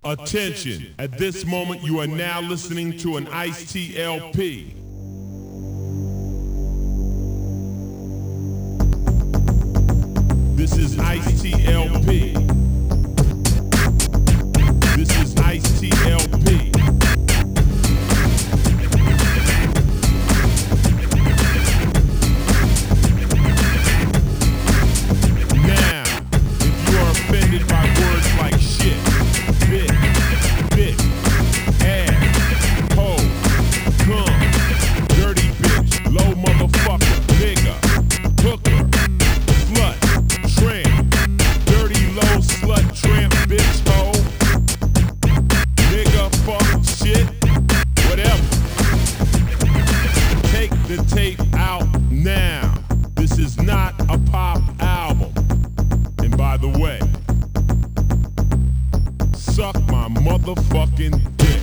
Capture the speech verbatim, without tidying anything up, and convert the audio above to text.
Attention, at this moment you are now listening to an Ice-T L P. This is Ice-T L P. This is Ice-T L P. Now, if you are offended by words like shit, bitch, bitch, ass, hoe, cum, dirty bitch, low motherfucker, nigga, hooker, slut, tramp, dirty low slut, tramp, bitch, hoe, nigga, fuck, shit, whatever. Take the tape out now. This is not a pop album. And by the way, suck my motherfucking dick.